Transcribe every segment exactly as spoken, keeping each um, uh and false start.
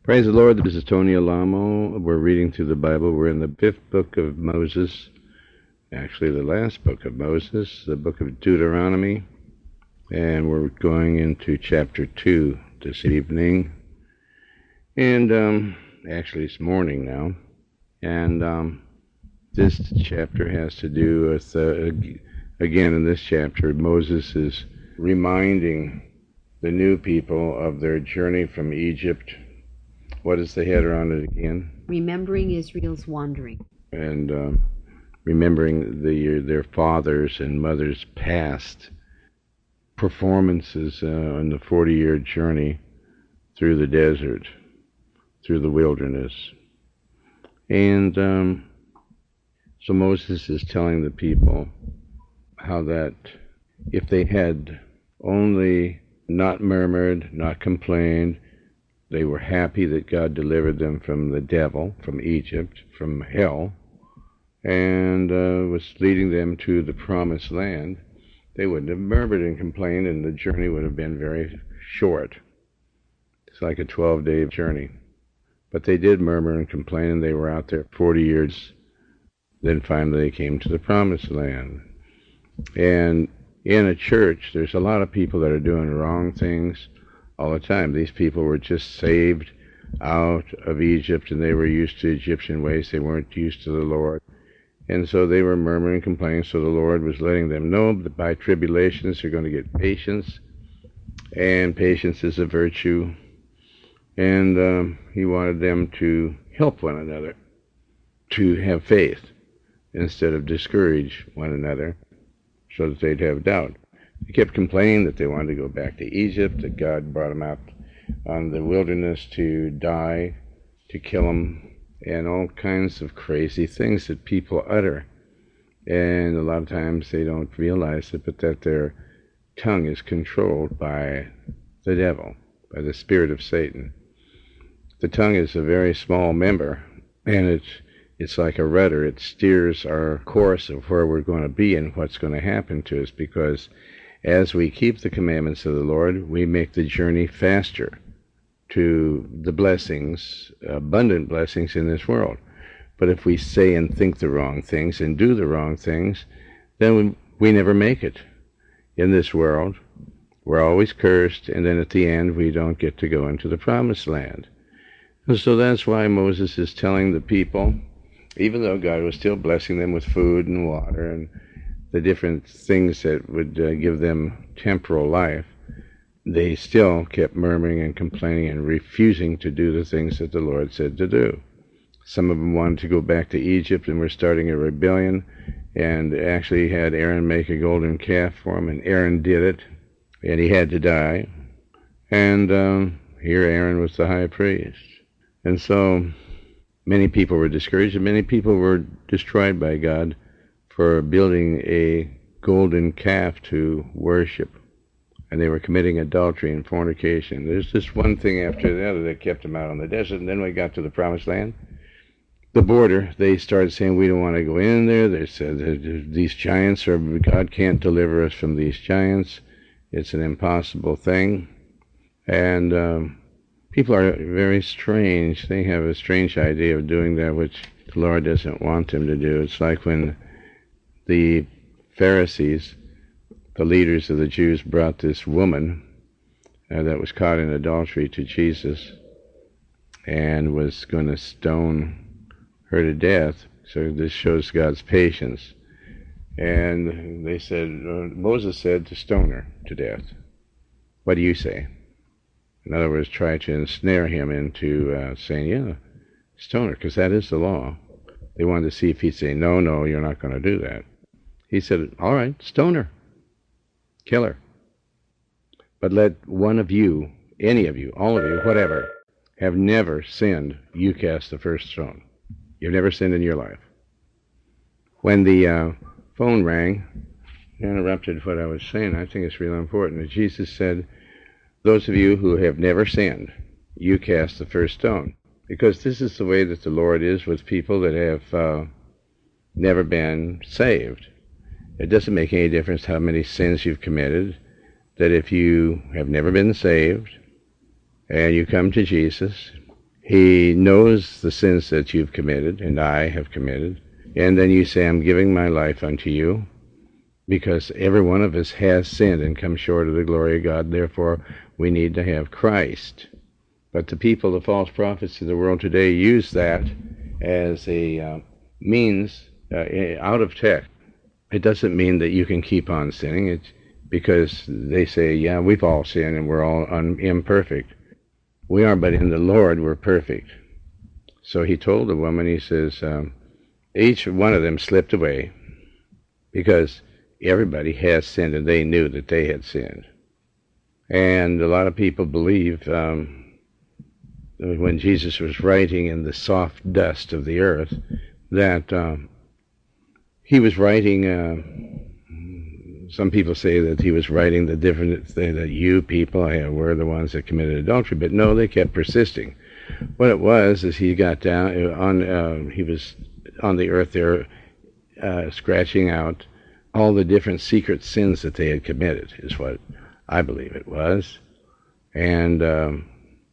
Praise the Lord. This is Tony Alamo. We're reading through the Bible. We're in the fifth book of Moses, actually the last book of Moses, the book of Deuteronomy, and we're going into chapter two this evening. And um, actually it's morning now, and um, this chapter has to do with, uh, again in this chapter, Moses is reminding the new people of their journey from Egypt. What is the header on it again? Remembering Israel's wandering. And um, remembering the, their fathers and mothers' past performances uh, on the forty-year journey through the desert, through the wilderness. And um, so Moses is telling the people how that if they had only not murmured, not complained, they were happy that God delivered them from the devil, from Egypt, from hell, and uh, was leading them to the promised land, they wouldn't have murmured and complained, and the journey would have been very short. It's like a twelve-day journey. But they did murmur and complain, and they were out there forty years. Then finally they came to the promised land. And in a church, there's a lot of people that are doing wrong things all the time. These people were just saved out of Egypt, and they were used to Egyptian ways. They weren't used to the Lord. And so they were murmuring and complaining, so the Lord was letting them know that by tribulations they're going to get patience, and patience is a virtue. And um, he wanted them to help one another, to have faith, instead of discourage one another, so that they'd have doubt. They kept complaining that they wanted to go back to Egypt, that God brought them out on the wilderness to die, to kill them, and all kinds of crazy things that people utter. And a lot of times they don't realize it, but that their tongue is controlled by the devil, by the spirit of Satan. The tongue is a very small member, and it's It's like a rudder. It steers our course of where we're going to be and what's going to happen to us, because as we keep the commandments of the Lord, we make the journey faster to the blessings, abundant blessings in this world. But if we say and think the wrong things and do the wrong things, then we, we never make it in this world. We're always cursed, and then at the end we don't get to go into the promised land. And so that's why Moses is telling the people, even though God was still blessing them with food and water and the different things that would uh, give them temporal life, they still kept murmuring and complaining and refusing to do the things that the Lord said to do. Some of them wanted to go back to Egypt and were starting a rebellion, and actually had Aaron make a golden calf for them, and Aaron did it, and he had to die. And um, here Aaron was the high priest. And so many people were discouraged, and many people were destroyed by God for building a golden calf to worship. And they were committing adultery and fornication. There's just one thing after the other that kept them out on the desert. And then we got to the promised land, the border. They started saying, we don't want to go in there. They said, these giants are, God can't deliver us from these giants. It's an impossible thing. And um, people are very strange. They have a strange idea of doing that which the Lord doesn't want them to do. It's like when the Pharisees, the leaders of the Jews, brought this woman uh, that was caught in adultery to Jesus and was going to stone her to death. So this shows God's patience. And they said, uh, Moses said to stone her to death. What do you say? In other words, try to ensnare him into uh, saying, yeah, stone her, because that is the law. They wanted to see if he'd say, no, no, you're not going to do that. He said, all right, stone her. Kill her. But let one of you, any of you, all of you, whatever, have never sinned, you cast the first stone. You've never sinned in your life. When the uh, phone rang, interrupted what I was saying, I think it's really important, that Jesus said, those of you who have never sinned, you cast the first stone. Because this is the way that the Lord is with people that have uh, never been saved. It doesn't make any difference how many sins you've committed, that if you have never been saved, and you come to Jesus, He knows the sins that you've committed and I have committed. And then you say, I'm giving my life unto you, because every one of us has sinned and come short of the glory of God. Therefore, we need to have Christ. But the people, the false prophets of the world today, use that as a uh, means uh, out of text. It doesn't mean that you can keep on sinning. It's because they say, yeah, we've all sinned and we're all un- imperfect. We are, but in the Lord we're perfect. So he told the woman, he says, um, each one of them slipped away because everybody has sinned and they knew that they had sinned. And a lot of people believe um, when Jesus was writing in the soft dust of the earth that um, he was writing, uh, some people say that he was writing the different, that you people were the ones that committed adultery, but no, they kept persisting. What it was is he got down on, uh, he was on the earth there uh, scratching out all the different secret sins that they had committed, is what I believe it was. And um,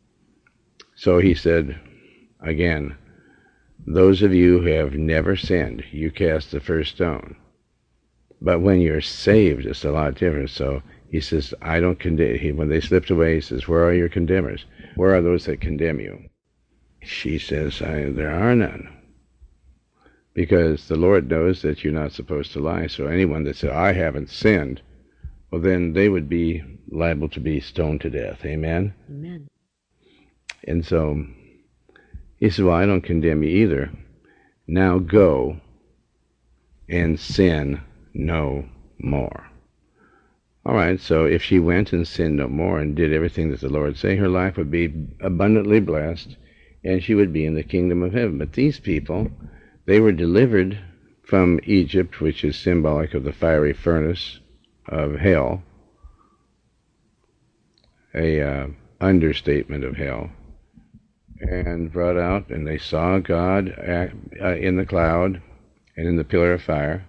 so he said, again, those of you who have never sinned, you cast the first stone. But when you're saved, it's a lot different. So he says, I don't condemn. He, when they slipped away, he says, where are your condemners? Where are those that condemn you? She says, I, there are none. Because the Lord knows that you're not supposed to lie. So anyone that said, I haven't sinned, well, then they would be liable to be stoned to death. Amen? Amen. And so he said, well, I don't condemn you either. Now go and sin no more. All right, so if she went and sinned no more and did everything that the Lord said, her life would be abundantly blessed and she would be in the kingdom of heaven. But these people, they were delivered from Egypt, which is symbolic of the fiery furnace of hell, a uh, understatement of hell, and brought out, and they saw God uh, in the cloud and in the pillar of fire,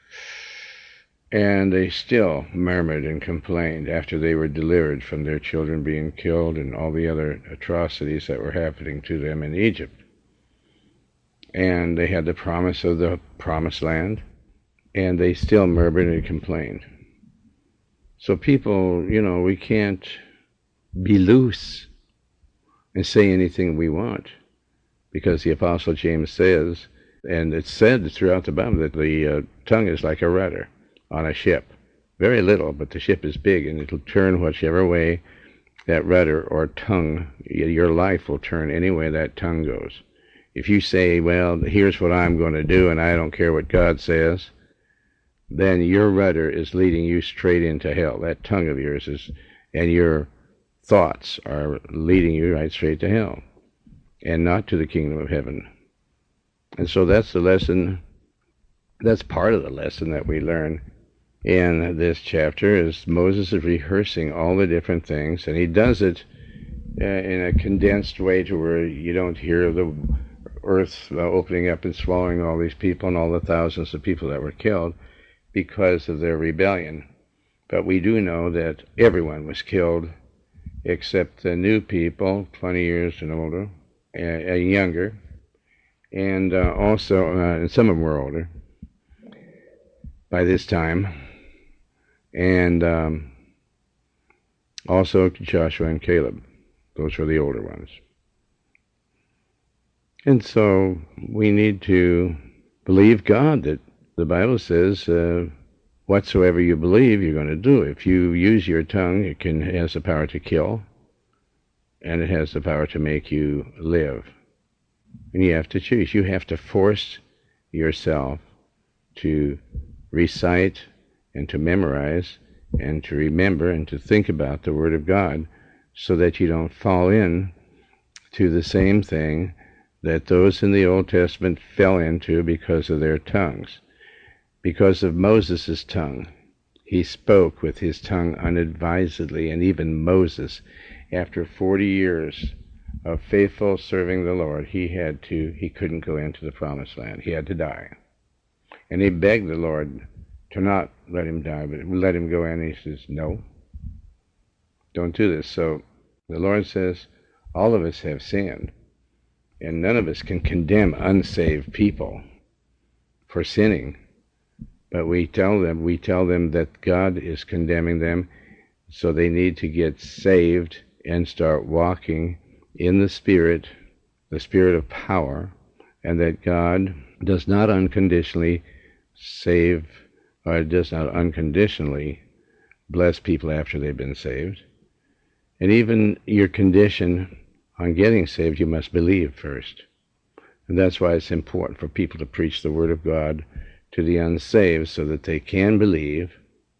and they still murmured and complained after they were delivered from their children being killed and all the other atrocities that were happening to them in Egypt. And they had the promise of the promised land, and they still murmured and complained. So people, you know, we can't be loose and say anything we want, because the Apostle James says, and it's said throughout the Bible, that the uh, tongue is like a rudder on a ship. Very little, but the ship is big, and it'll turn whichever way that rudder or tongue, your life will turn any way that tongue goes. If you say, well, here's what I'm going to do, and I don't care what God says, then your rudder is leading you straight into hell. That tongue of yours is, and your thoughts are leading you right straight to hell, and not to the kingdom of heaven. And so that's the lesson, that's part of the lesson that we learn in this chapter, is Moses is rehearsing all the different things, and he does it uh, in a condensed way to where you don't hear the earth uh, opening up and swallowing all these people and all the thousands of people that were killed because of their rebellion. But we do know that everyone was killed except the new people, twenty years and older, and uh, younger, and uh, also, uh, and some of them were older by this time, and um, also Joshua and Caleb. Those were the older ones. And so we need to believe God, that the Bible says, uh, whatsoever you believe, you're going to do. If you use your tongue, it can it has the power to kill, and it has the power to make you live. And you have to choose. You have to force yourself to recite and to memorize and to remember and to think about the Word of God, so that you don't fall in to the same thing that those in the Old Testament fell into because of their tongues. Because of Moses' tongue, he spoke with his tongue unadvisedly, and even Moses, after forty years of faithful serving the Lord, he had to, he couldn't go into the promised land. He had to die. And he begged the Lord to not let him die, but let him go in. And he says, no, don't do this. So the Lord says, all of us have sinned. And none of us can condemn unsaved people for sinning. But we tell them, we tell them that God is condemning them, so they need to get saved and start walking in the Spirit, the Spirit of power, and that God does not unconditionally save, or does not unconditionally bless people after they've been saved. And even your condition on getting saved, you must believe first. And that's why it's important for people to preach the Word of God to the unsaved so that they can believe.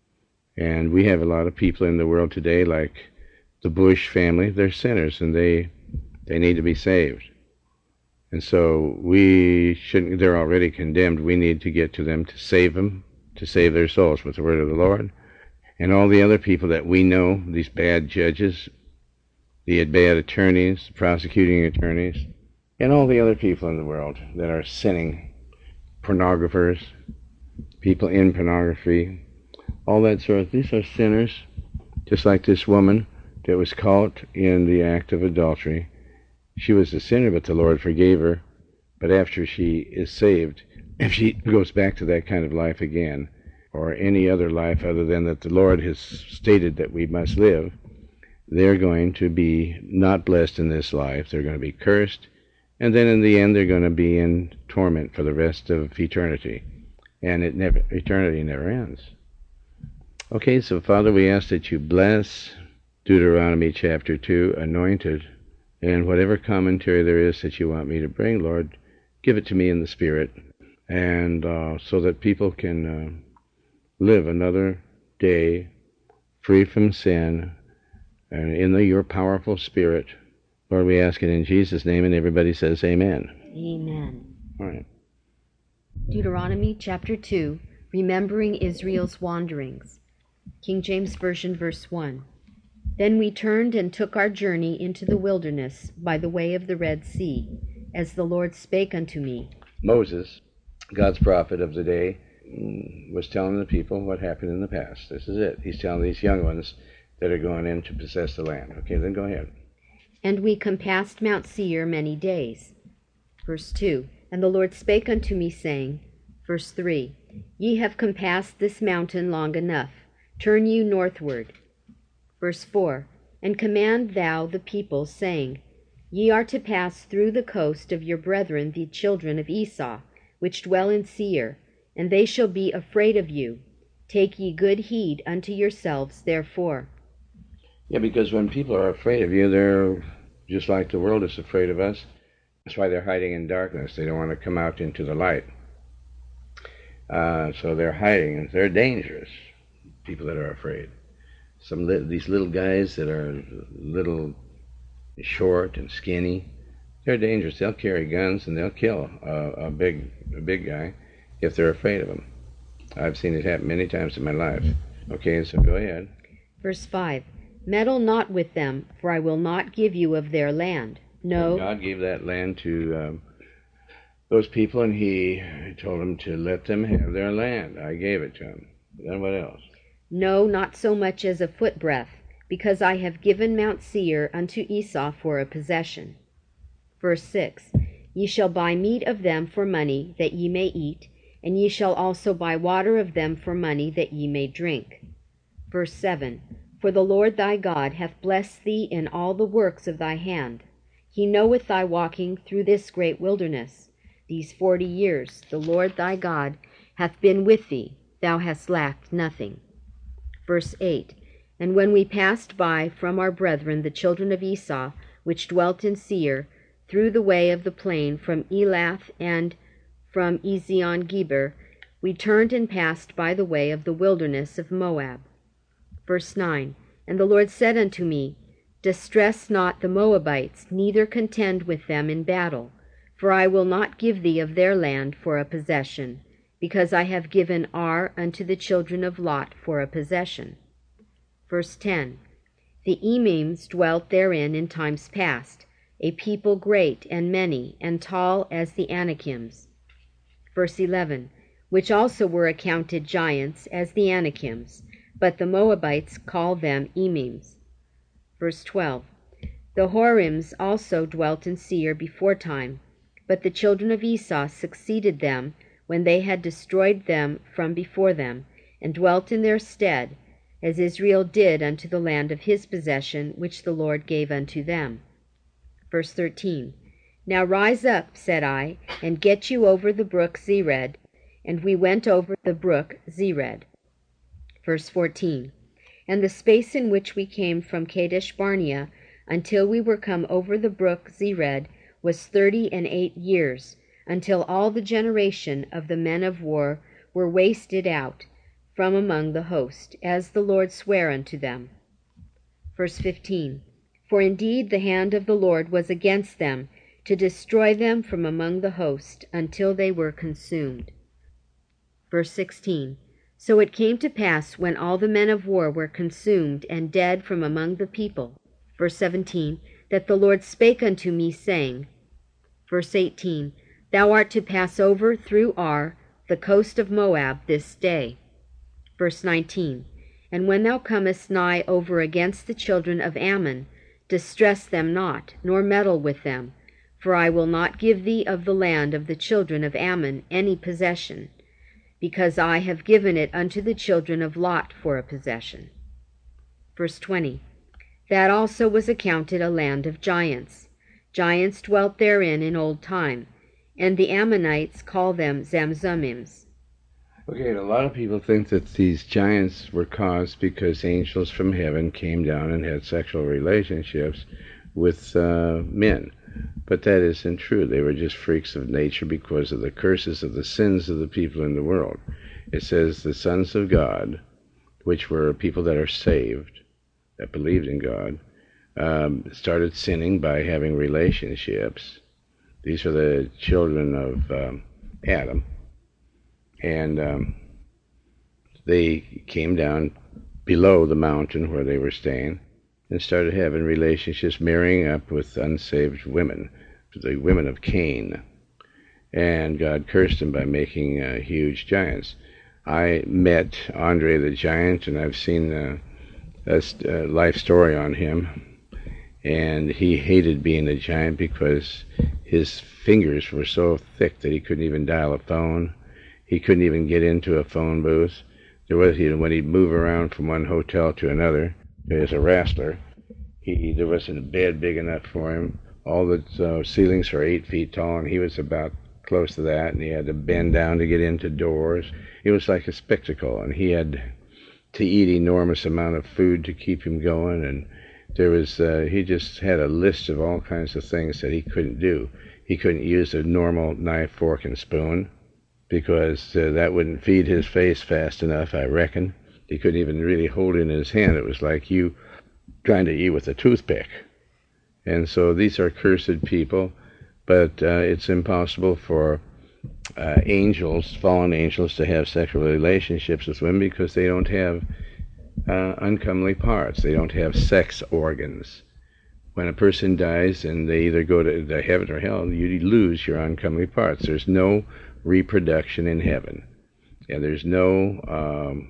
And we have a lot of people in the world today, like the Bush family, they're sinners, and they they need to be saved. And so we shouldn't, they're already condemned. We need to get to them to save them, to save their souls with the Word of the Lord. And all the other people that we know, these bad judges, the bad attorneys, the prosecuting attorneys, and all the other people in the world that are sinning, pornographers, people in pornography, all that sort of, these are sinners, just like this woman that was caught in the act of adultery. She was a sinner, but the Lord forgave her. But after she is saved, if she goes back to that kind of life again, or any other life other than that the Lord has stated that we must live, they're going to be not blessed in this life. They're going to be cursed. And then in the end, they're going to be in torment for the rest of eternity. And it never, eternity never ends. Okay, so Father, we ask that you bless Deuteronomy chapter two, anointed, and whatever commentary there is that you want me to bring, Lord, give it to me in the Spirit, and uh, so that people can uh, live another day free from sin, and in the, your powerful Spirit. Lord, we ask it in Jesus' name, and everybody says amen. Amen. All right. Deuteronomy chapter two, remembering Israel's wanderings. King James Version, verse one. Then we turned and took our journey into the wilderness by the way of the Red Sea, as the Lord spake unto me. Moses, God's prophet of the day, was telling the people what happened in the past. This is it. He's telling these young ones that are going in to possess the land. Okay, then go ahead. And we compassed Mount Seir many days. Verse two. And the Lord spake unto me, saying, verse three, Ye have compassed this mountain long enough. Turn you northward. Verse four. And command thou the people, saying, Ye are to pass through the coast of your brethren the children of Esau, which dwell in Seir, and they shall be afraid of you. Take ye good heed unto yourselves, therefore. Yeah, because when people are afraid of you, they're just like the world is afraid of us. That's why they're hiding in darkness. They don't want to come out into the light. Uh, so they're hiding, and they're dangerous, people that are afraid. Some li- these little guys that are little short and skinny, they're dangerous. They'll carry guns, and they'll kill a, a big a big guy if they're afraid of him. I've seen it happen many times in my life. Okay, so go ahead. Verse five. Meddle not with them, for I will not give you of their land. No. God gave that land to um, those people, and he told them to let them have their land. I gave it to them. Then what else? No, not so much as a footbreadth, because I have given Mount Seir unto Esau for a possession. Verse six. Ye shall buy meat of them for money, that ye may eat, and ye shall also buy water of them for money, that ye may drink. Verse seven. For the Lord thy God hath blessed thee in all the works of thy hand. He knoweth thy walking through this great wilderness. These forty years the Lord thy God hath been with thee, thou hast lacked nothing. Verse eight. And when we passed by from our brethren the children of Esau, which dwelt in Seir, through the way of the plain from Elath and from Ezion-Geber, we turned and passed by the way of the wilderness of Moab. Verse nine. And the Lord said unto me, Distress not the Moabites, neither contend with them in battle, for I will not give thee of their land for a possession, because I have given Ar unto the children of Lot for a possession. Verse ten. The Emims dwelt therein in times past, a people great and many, and tall as the Anakims. Verse eleven. Which also were accounted giants as the Anakims, but the Moabites call them Emims. Verse twelve. The Horims also dwelt in Seir beforetime, but the children of Esau succeeded them when they had destroyed them from before them, and dwelt in their stead, as Israel did unto the land of his possession, which the Lord gave unto them. Verse thirteen. Now rise up, said I, and get you over the brook Zered. And we went over the brook Zered. Verse fourteen. And the space in which we came from Kadesh Barnea until we were come over the brook Zered was thirty and eight years, until all the generation of the men of war were wasted out from among the host, as the Lord sware unto them. Verse fifteen. For indeed the hand of the Lord was against them, to destroy them from among the host, until they were consumed. Verse sixteen. So it came to pass, when all the men of war were consumed and dead from among the people. Verse seventeen. That the Lord spake unto me, saying. Verse eighteen. Thou art to pass over through Ar, the coast of Moab, this day. Verse nineteen. And when thou comest nigh over against the children of Ammon, distress them not, nor meddle with them, for I will not give thee of the land of the children of Ammon any possession, because I have given it unto the children of Lot for a possession. Verse twenty. That also was accounted a land of giants. Giants dwelt therein in old time, and the Ammonites call them Zamzummims. Okay, a lot of people think that these giants were caused because angels from heaven came down and had sexual relationships with uh, men. But that isn't true. They were just freaks of nature because of the curses of the sins of the people in the world. It says the sons of God, which were people that are saved, that believed in God, um, started sinning by having relationships. These are the children of um, Adam. And um, they came down below the mountain where they were staying and started having relationships, marrying up with unsaved women, the women of Cain. And God cursed them by making uh, huge giants. I met Andre the Giant, and I've seen uh, a, a life story on him. And he hated being a giant because his fingers were so thick that he couldn't even dial a phone. He couldn't even get into a phone booth. There was, you know, when he'd move around from one hotel to another, as a wrestler, he there wasn't a bed big enough for him. All the uh, ceilings are eight feet tall, and he was about close to that, and he had to bend down to get into doors. It was like a spectacle, and he had to eat enormous amount of food to keep him going, and there was uh, he just had a list of all kinds of things that he couldn't do. He couldn't use a normal knife, fork, and spoon, because uh, that wouldn't feed his face fast enough, I reckon. He couldn't even really hold it in his hand. It was like you trying to eat with a toothpick. And so these are cursed people, but uh, it's impossible for uh, angels, fallen angels, to have sexual relationships with women because they don't have uh, uncomely parts. They don't have sex organs. When a person dies and they either go to, to heaven or hell, you lose your uncomely parts. There's no reproduction in heaven, and there's no um,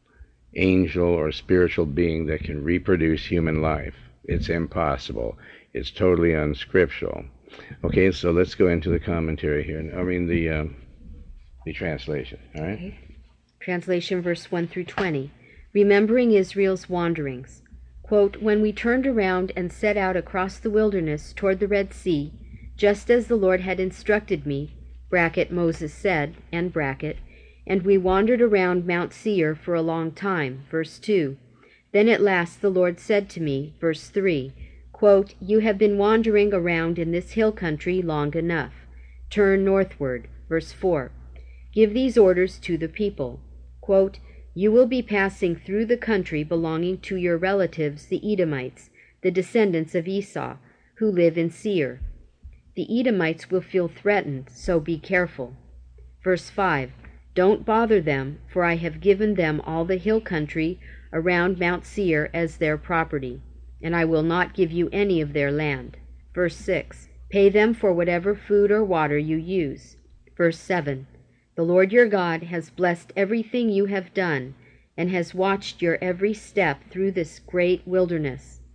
angel or spiritual being that can reproduce human life. It's impossible. It's totally unscriptural. Okay, so let's go into the commentary here. I mean the um, the translation. All right. Okay. Translation, verse one through twenty. Remembering Israel's wanderings. Quote, when we turned around and set out across the wilderness toward the Red Sea, just as the Lord had instructed me, bracket Moses said, and bracket, and we wandered around Mount Seir for a long time, verse two. Then at last the Lord said to me, verse three, quote, you have been wandering around in this hill country long enough. Turn northward, verse four. Give these orders to the people. Quote, you will be passing through the country belonging to your relatives, the Edomites, the descendants of Esau, who live in Seir. The Edomites will feel threatened, so be careful. Verse five. Don't bother them, for I have given them all the hill country around Mount Seir as their property, and I will not give you any of their land. Verse six. Pay them for whatever food or water you use. Verse seven. The Lord your God has blessed everything you have done, and has watched your every step through this great wilderness.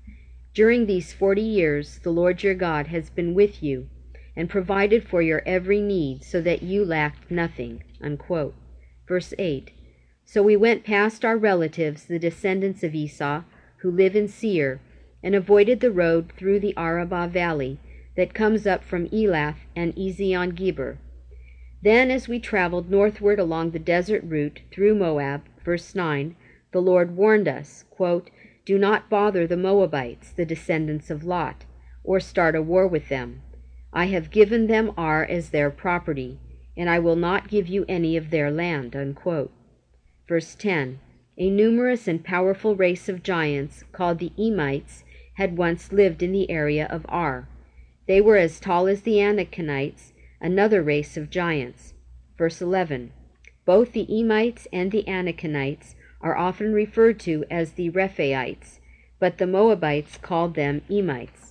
During these forty years the Lord your God has been with you and provided for your every need so that you lacked nothing." Unquote. Verse eight. So we went past our relatives, the descendants of Esau, who live in Seir, and avoided the road through the Arabah valley that comes up from Elath and Ezion-Geber. Then as we traveled northward along the desert route through Moab, verse nine, the Lord warned us, quote, "Do not bother the Moabites, the descendants of Lot, or start a war with them. I have given them Ar as their property, and I will not give you any of their land." Unquote. Verse ten, a numerous and powerful race of giants called the Emites had once lived in the area of Ar. They were as tall as the Anakites, another race of giants. Verse eleven, both the Emites and the Anakites are often referred to as the Rephaites, but the Moabites called them Emites.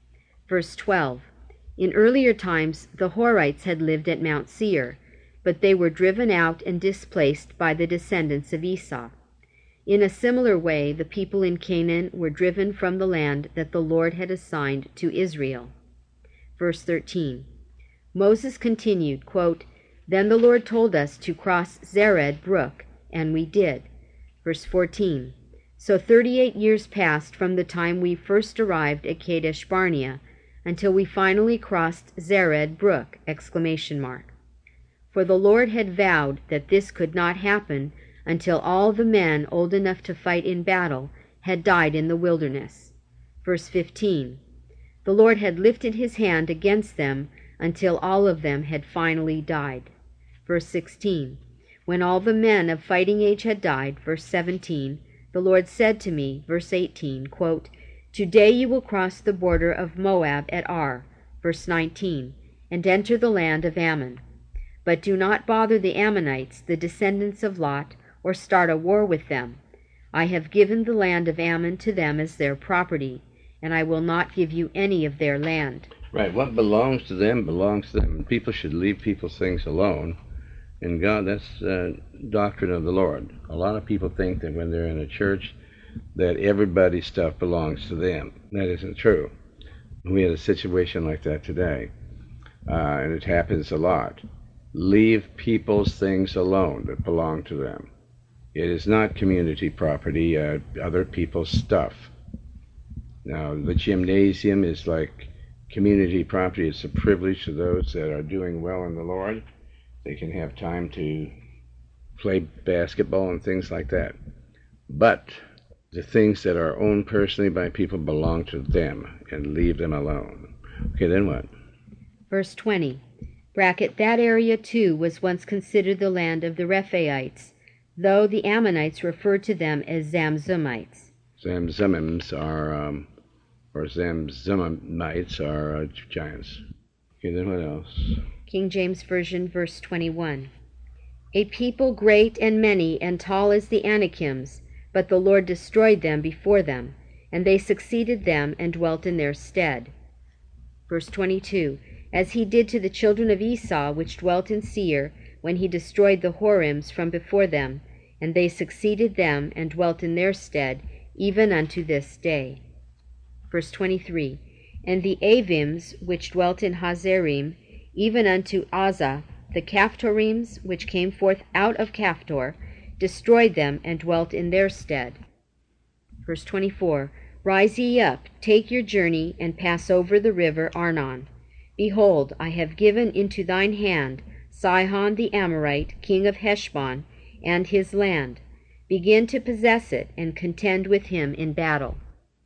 Verse twelve, in earlier times the Horites had lived at Mount Seir, but they were driven out and displaced by the descendants of Esau. In a similar way, the people in Canaan were driven from the land that the Lord had assigned to Israel. Verse thirteen, Moses continued, quote, "Then the Lord told us to cross Zered brook, and we did." Verse fourteen, so thirty-eight years passed from the time we first arrived at Kadesh Barnea until we finally crossed Zered brook! Exclamation mark. For the Lord had vowed that this could not happen until all the men old enough to fight in battle had died in the wilderness. Verse fifteen, the Lord had lifted his hand against them until all of them had finally died. Verse sixteen, when all the men of fighting age had died, verse seventeen, the Lord said to me, verse eighteen, quote, "Today you will cross the border of Moab at Ar," verse nineteen, "and enter the land of Ammon. But do not bother the Ammonites, the descendants of Lot, or start a war with them. I have given the land of Ammon to them as their property, and I will not give you any of their land." Right, what belongs to them belongs to them. People should leave people's things alone. And God, that's uh, doctrine of the Lord. A lot of people think that when they're in a church that everybody's stuff belongs to them. That isn't true. We had a situation like that today, uh, and it happens a lot. Leave people's things alone that belong to them. It is not community property, uh, other people's stuff. Now, the gymnasium is like community property. It's a privilege to those that are doing well in the Lord. They can have time to play basketball and things like that. But the things that are owned personally by people belong to them, and leave them alone. Okay, then what? Verse twenty, bracket, that area too was once considered the land of the Rephaites, though the Ammonites referred to them as Zamzumites. Zamzumims are, um, or Zamzumites are uh, giants. Okay, then what else? King James Version, verse twenty-one. A people great and many and tall as the Anakims, but the Lord destroyed them before them, and they succeeded them and dwelt in their stead. Verse twenty-two. As he did to the children of Esau, which dwelt in Seir, when he destroyed the Horims from before them, and they succeeded them and dwelt in their stead, even unto this day. Verse twenty-three. And the Avims, which dwelt in Hazerim, even unto Azah, the Caphtorims, which came forth out of Caphtor, destroyed them and dwelt in their stead. Verse twenty-four. Rise ye up, take your journey, and pass over the river Arnon. Behold, I have given into thine hand Sihon the Amorite, king of Heshbon, and his land. Begin to possess it, and contend with him in battle.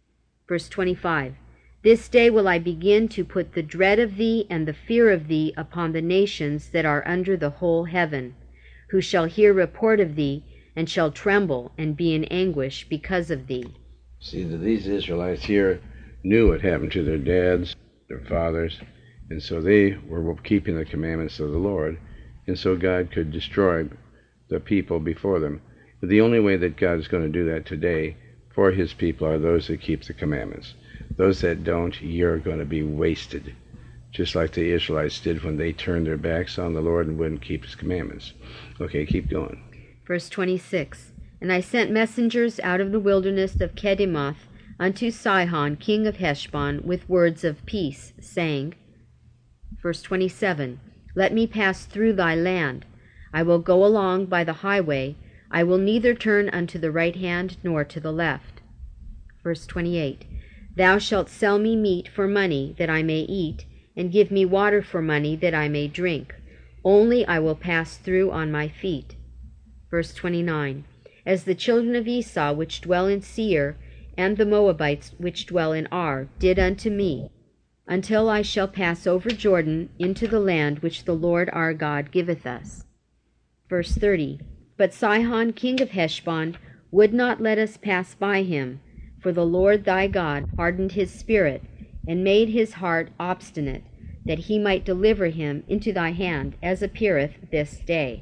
Verse twenty-five. This day will I begin to put the dread of thee and the fear of thee upon the nations that are under the whole heaven, who shall hear report of thee, and shall tremble and be in anguish because of thee. See, that these Israelites here knew what happened to their dads, their fathers, and so they were keeping the commandments of the Lord, and so God could destroy the people before them. But the only way that God is going to do that today for his people are those that keep the commandments. Those that don't, you're going to be wasted, just like the Israelites did when they turned their backs on the Lord and wouldn't keep his commandments. Okay, keep going. Verse twenty-six. And I sent messengers out of the wilderness of Kedemoth unto Sihon king of Heshbon with words of peace, saying, verse twenty-seven, Let me pass through thy land. I will go along by the highway. I will neither turn unto the right hand nor to the left. Verse twenty-eight, Thou shalt sell me meat for money that I may eat, and give me water for money that I may drink. Only I will pass through on my feet. Verse twenty-nine, As the children of Esau which dwell in Seir, and the Moabites which dwell in Ar, did unto me, until I shall pass over Jordan into the land which the Lord our God giveth us. Verse thirty, But Sihon king of Heshbon would not let us pass by him, for the Lord thy God hardened his spirit, and made his heart obstinate, that he might deliver him into thy hand, as appeareth this day.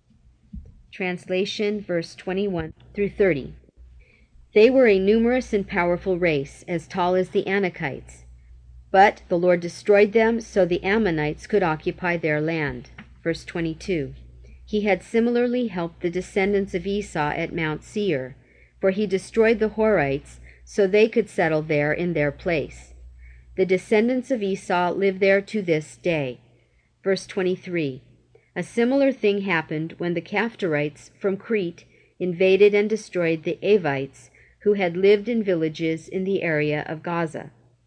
Translation, verse twenty-one through thirty. They were a numerous and powerful race, as tall as the Anakites. But the Lord destroyed them, so the Ammonites could occupy their land. Verse twenty-two. He had similarly helped the descendants of Esau at Mount Seir, for he destroyed the Horites, so they could settle there in their place. The descendants of Esau live there to this day. Verse twenty-three. A similar thing happened when the Caphtorites from Crete invaded and destroyed the Avites, who had lived in villages in the area of Gaza.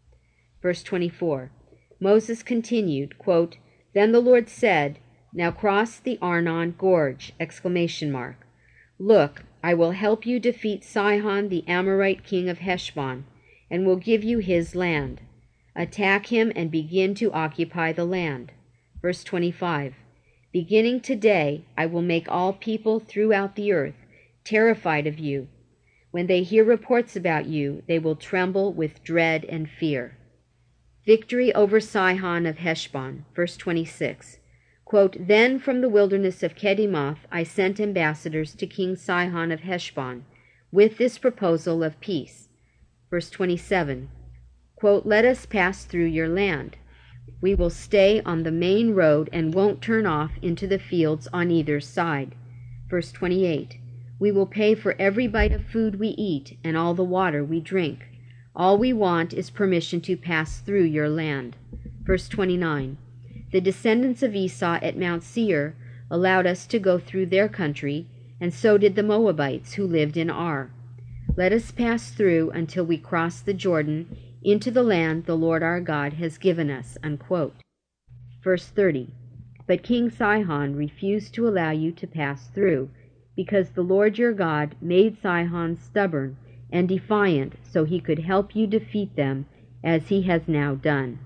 Verse twenty-four. Moses continued, quote, Then the Lord said, Now cross the Arnon gorge! Exclamation mark. Look, I will help you defeat Sihon the Amorite king of Heshbon, and will give you his land. Attack him and begin to occupy the land. Verse twenty-five. Beginning today, I will make all people throughout the earth terrified of you. When they hear reports about you, they will tremble with dread and fear. Victory over Sihon of Heshbon. Verse twenty-six. Quote, Then from the wilderness of Kedemoth I sent ambassadors to King Sihon of Heshbon with this proposal of peace. Verse twenty-seven. Quote, Let us pass through your land. We will stay on the main road and won't turn off into the fields on either side. Verse twenty-eight. We will pay for every bite of food we eat and all the water we drink. All we want is permission to pass through your land. Verse twenty-nine. The descendants of Esau at Mount Seir allowed us to go through their country, and so did the Moabites who lived in Ar. Let us pass through until we cross the Jordan into the land the Lord our God has given us. Unquote. Verse thirty. But King Sihon refused to allow you to pass through, because the Lord your God made Sihon stubborn and defiant, so he could help you defeat them, as he has now done.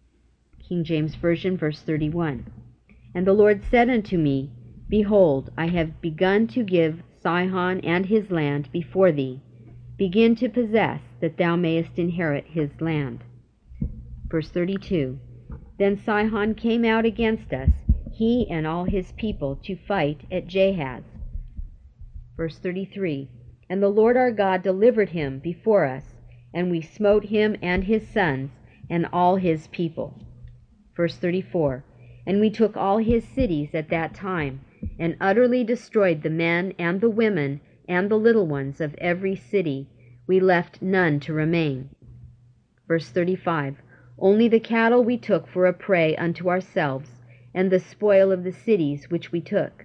King James Version, verse thirty-one. And the Lord said unto me, Behold, I have begun to give Sihon and his land before thee. Begin to possess, that thou mayest inherit his land. Verse thirty-two. Then Sihon came out against us, he and all his people, to fight at Jahaz. Verse thirty-three. And the Lord our God delivered him before us, and we smote him and his sons and all his people. Verse thirty-four. And we took all his cities at that time, and utterly destroyed the men and the women and the little ones of every city. We left none to remain. Verse thirty-five. Only the cattle we took for a prey unto ourselves, and the spoil of the cities which we took.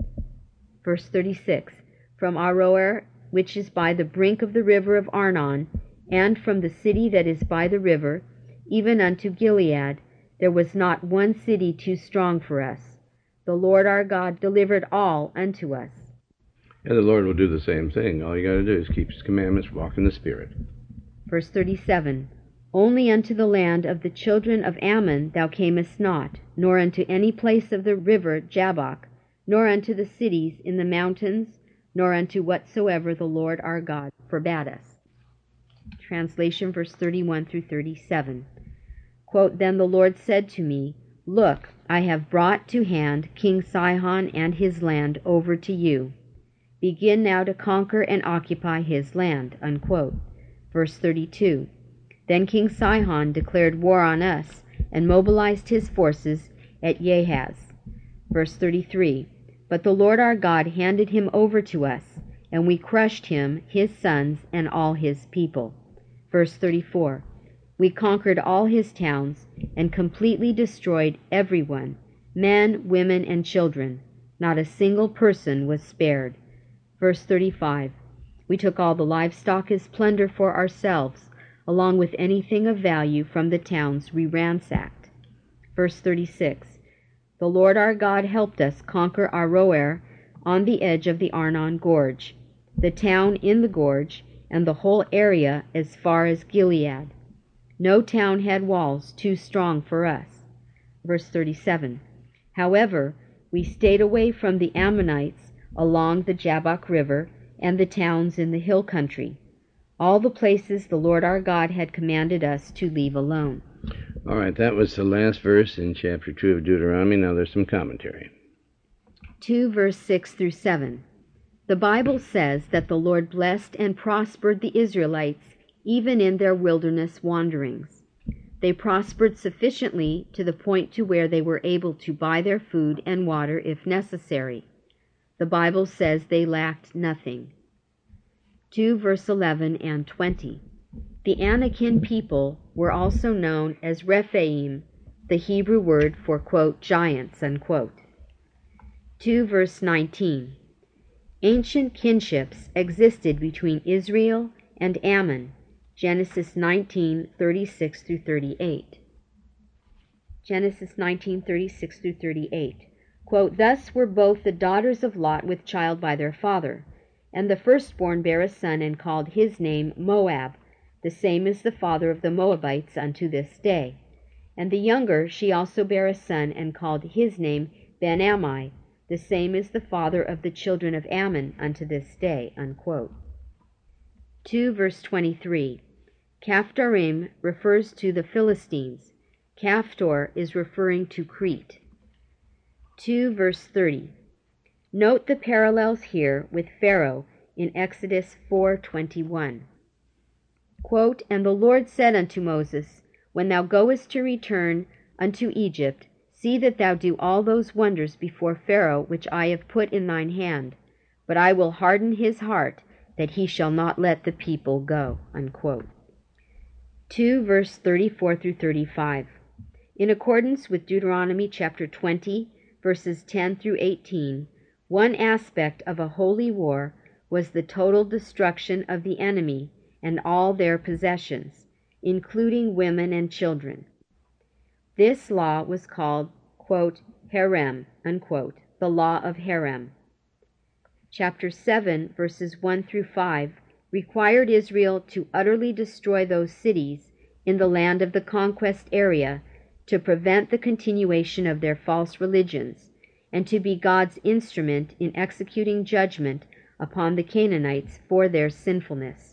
Verse thirty-six. From Aroer, which is by the brink of the river of Arnon, and from the city that is by the river, even unto Gilead, there was not one city too strong for us. The Lord our God delivered all unto us. And the Lord will do the same thing. All you got to do is keep his commandments, walk in the Spirit. Verse thirty-seven. Only unto the land of the children of Ammon thou camest not, nor unto any place of the river Jabbok, nor unto the cities in the mountains, nor unto whatsoever the Lord our God forbade us. Translation, verse thirty-one through thirty-seven. Quote, Then the Lord said to me, Look, I have brought to hand King Sihon and his land over to you. Begin now to conquer and occupy his land. Unquote. Verse thirty-two. Then King Sihon declared war on us and mobilized his forces at Jahaz. Verse thirty-three. But the Lord our God handed him over to us, and we crushed him, his sons, and all his people. Verse thirty-four. We conquered all his towns and completely destroyed everyone, men, women, and children. Not a single person was spared. Verse thirty-five. We took all the livestock as plunder for ourselves, along with anything of value from the towns we ransacked. Verse thirty-six. The Lord our God helped us conquer Aroer on the edge of the Arnon Gorge, the town in the gorge, and the whole area as far as Gilead. No town had walls too strong for us. Verse thirty-seven. However, we stayed away from the Ammonites along the Jabbok River and the towns in the hill country, all the places the Lord our God had commanded us to leave alone. All right, that was the last verse in chapter two of Deuteronomy. Now there's some commentary. two verse six through seven. The Bible says that the Lord blessed and prospered the Israelites even in their wilderness wanderings. They prospered sufficiently to the point to where they were able to buy their food and water if necessary. The Bible says they lacked nothing. two verse eleven and twenty. The Anakim people were also known as Rephaim, the Hebrew word for, quote, giants, unquote. two verse nineteen. Ancient kinships existed between Israel and Ammon, Genesis nineteen thirty-six through thirty-eight. Genesis nineteen thirty-six through thirty-eight. Quote, Thus were both the daughters of Lot with child by their father, and the firstborn bare a son and called his name Moab, the same as the father of the Moabites unto this day. And the younger she also bare a son and called his name Ben-Ammi, the same as the father of the children of Ammon unto this day, unquote. two verse twenty-three. Caphtorim refers to the Philistines. Caphtor is referring to Crete. two verse thirty. Note the parallels here with Pharaoh in Exodus four twenty-one. Quote, And the Lord said unto Moses, When thou goest to return unto Egypt, see that thou do all those wonders before Pharaoh which I have put in thine hand, but I will harden his heart, that he shall not let the people go. Unquote. two verse thirty-four through thirty-five. In accordance with Deuteronomy chapter twenty, verses ten through eighteen, one aspect of a holy war was the total destruction of the enemy and all their possessions, including women and children. This law was called, quote, Herem, unquote, the law of Herem. Chapter seven, verses one through five, required Israel to utterly destroy those cities in the land of the conquest area to prevent the continuation of their false religions, and to be God's instrument in executing judgment upon the Canaanites for their sinfulness.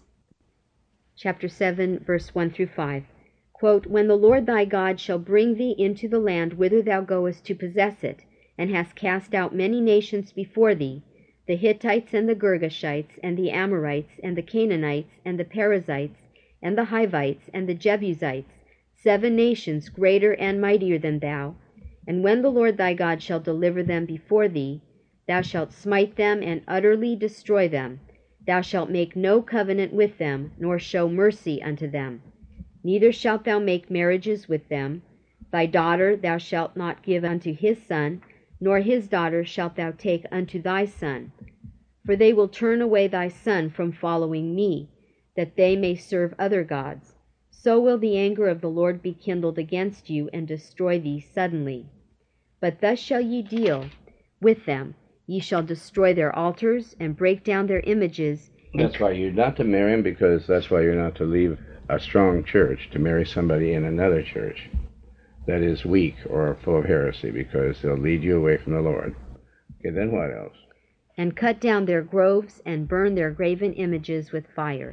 Chapter seven, verse one through five. Quote, When the Lord thy God shall bring thee into the land whither thou goest to possess it, and hast cast out many nations before thee, the Hittites and the Girgashites and the Amorites and the Canaanites and the Perizzites and the Hivites and the Jebusites, seven nations greater and mightier than thou, and when the Lord thy God shall deliver them before thee, thou shalt smite them and utterly destroy them. Thou shalt make no covenant with them, nor show mercy unto them. Neither shalt thou make marriages with them. Thy daughter thou shalt not give unto his son, nor his daughter shalt thou take unto thy son. For they will turn away thy son from following me, that they may serve other gods. So will the anger of the Lord be kindled against you, and destroy thee suddenly. But thus shall ye deal with them. Ye shall destroy their altars, and break down their images. That's why you're not to marry them, because that's why you're not to leave a strong church, to marry somebody in another church that is weak or full of heresy, because they'll lead you away from the Lord. Okay, then what else? And cut down their groves, and burn their graven images with fire.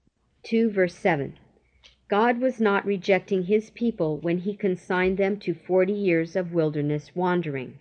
two verse seven. God was not rejecting his people when he consigned them to forty years of wilderness wandering.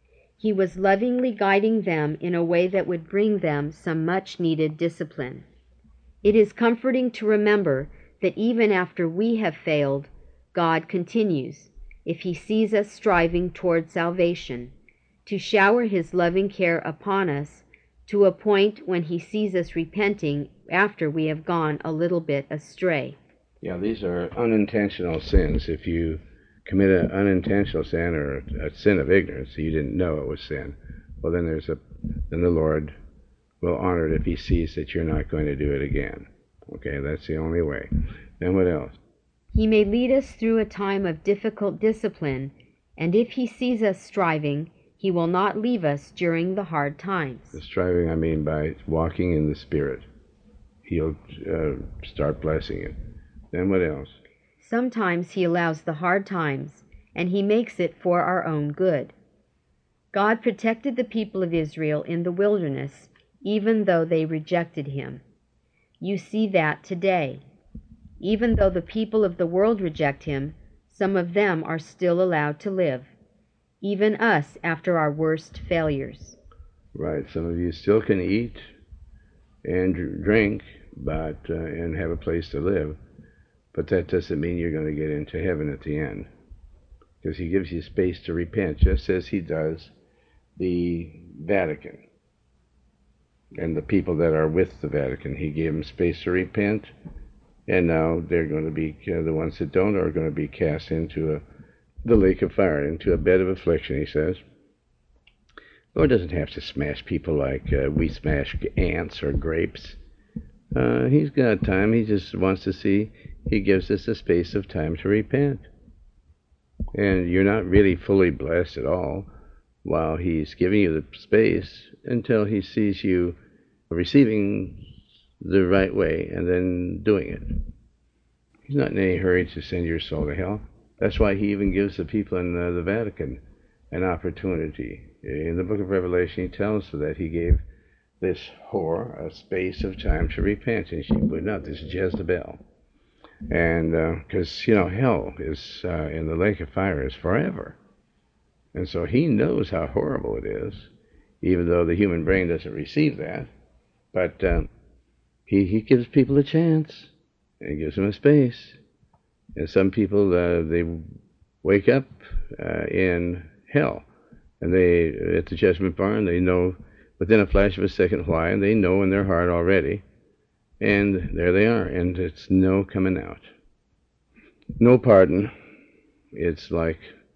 He was lovingly guiding them in a way that would bring them some much-needed discipline. It is comforting to remember that even after we have failed, God continues, if he sees us striving toward salvation, to shower his loving care upon us to a point when he sees us repenting after we have gone a little bit astray. Yeah, these are unintentional sins. If you commit an unintentional sin or a sin of ignorance, so you didn't know it was sin, well, then there's a then the Lord will honor it if He sees that you're not going to do it again. Okay, that's the only way. Then what else? He may lead us through a time of difficult discipline, and if He sees us striving, He will not leave us during the hard times. The striving, I mean by walking in the Spirit. He'll uh, start blessing it. Then what else? Sometimes He allows the hard times, and He makes it for our own good. God protected the people of Israel in the wilderness, even though they rejected Him. You see that today. Even though the people of the world reject Him, some of them are still allowed to live, even us after our worst failures. Right. Some of you still can eat and drink, but uh, and have a place to live, but that doesn't mean you're going to get into heaven at the end, because He gives you space to repent, just as He does the Vatican and the people that are with the Vatican. He gave them space to repent, and now they're going to be uh, the ones that don't are going to be cast into a, the lake of fire, into a bed of affliction. He says, Lord doesn't have to smash people like uh, we smash ants or grapes. Uh, he's got time. He just wants to see. He gives us a space of time to repent. And you're not really fully blessed at all while He's giving you the space until He sees you receiving the right way and then doing it. He's not in any hurry to send your soul to hell. That's why He even gives the people in the, the Vatican an opportunity. In the book of Revelation, He tells us that He gave this whore a space of time to repent, and she would not, this Jezebel. And because, uh, you know, hell is, uh, in the lake of fire is forever. And so He knows how horrible it is, even though the human brain doesn't receive that. But uh, he, he gives people a chance, and He gives them a space. And some people, uh, they wake up uh, in hell, and they, at the judgment bar, and they know within a flash of a second why, and they know in their heart already. And there they are, and it's no coming out. No pardon. It's like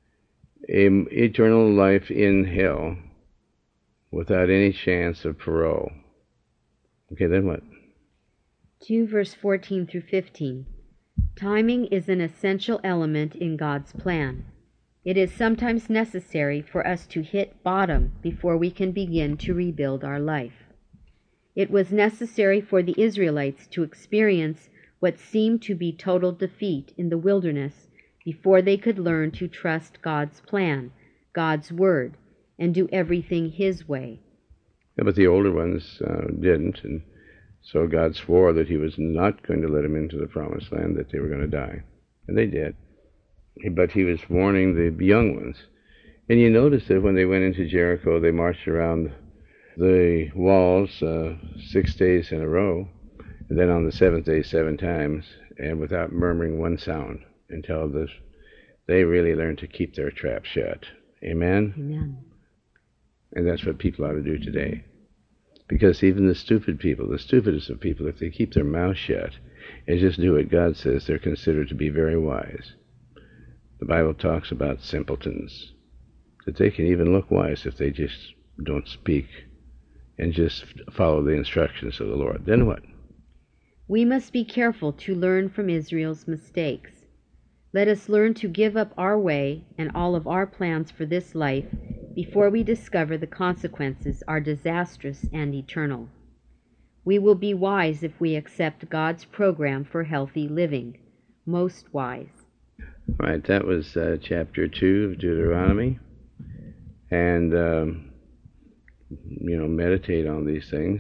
an eternal life in hell without any chance of parole. Okay, then what? two verse fourteen through fifteen. Timing is an essential element in God's plan. It is sometimes necessary for us to hit bottom before we can begin to rebuild our life. It was necessary for the Israelites to experience what seemed to be total defeat in the wilderness before they could learn to trust God's plan, God's word, and do everything His way. Yeah, but the older ones uh, didn't, and so God swore that He was not going to let them into the promised land, that they were going to die. And they did. But He was warning the young ones. And you notice that when they went into Jericho, they marched around the walls uh, six days in a row, and then on the seventh day seven times, and without murmuring one sound, until this, they really learned to keep their trap shut. Amen? Amen. And that's what people ought to do today. Because even the stupid people, the stupidest of people, if they keep their mouth shut and just do what God says, they're considered to be very wise. The Bible talks about simpletons, that they can even look wise if they just don't speak and just follow the instructions of the Lord. Then what? We must be careful to learn from Israel's mistakes. Let us learn to give up our way and all of our plans for this life before we discover the consequences are disastrous and eternal. We will be wise if we accept God's program for healthy living. Most wise. All right, that was uh, chapter two of Deuteronomy. And, um, you know, meditate on these things.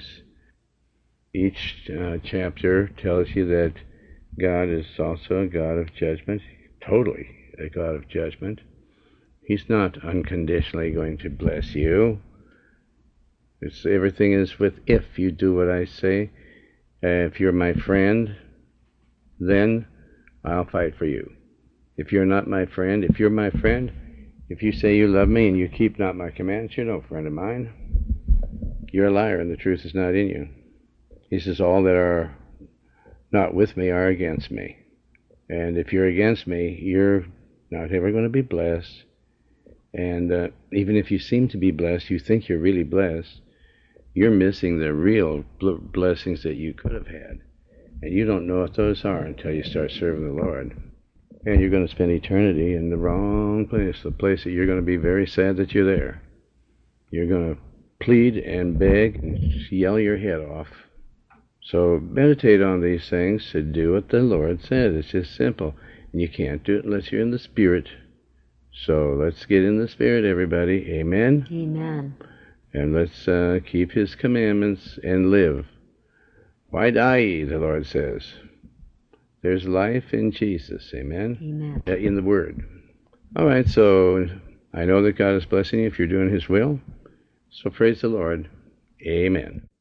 Each uh, chapter tells you that God is also a God of judgment, totally a God of judgment. He's not unconditionally going to bless you. It's, everything is with if you do what I say. Uh, if you're my friend, then I'll fight for you. If you're not my friend, if you're my friend, if you say you love me and you keep not my commands, you're no friend of mine. You're a liar and the truth is not in you. He says, all that are not with me are against me. And if you're against me, you're not ever going to be blessed. And uh, even if you seem to be blessed, you think you're really blessed, you're missing the real bl- blessings that you could have had. And you don't know what those are until you start serving the Lord. And you're going to spend eternity in the wrong place, the place that you're going to be very sad that you're there. You're going to plead and beg and yell your head off. So meditate on these things to do what the Lord said. It's just simple. And you can't do it unless you're in the Spirit. So let's get in the Spirit, everybody. Amen? Amen. And let's uh, keep His commandments and live. Why die ye, the Lord says. There's life in Jesus. Amen? Amen. Uh, in the Word. All right, so I know that God is blessing you if you're doing His will. So praise the Lord. Amen.